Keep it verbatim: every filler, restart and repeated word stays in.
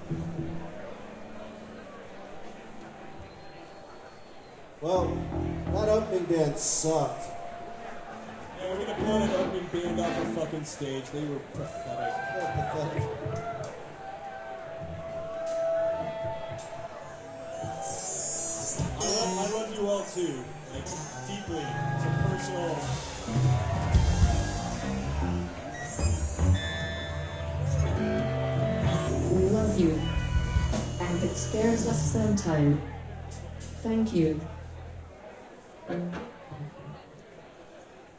Well, that opening band sucked. Yeah, we're gonna pull an opening band off the fucking stage. They were pathetic. They're pathetic. I love, I love you all too, like deeply. It's a personal. We love you. And it scares us sometimes. Thank you.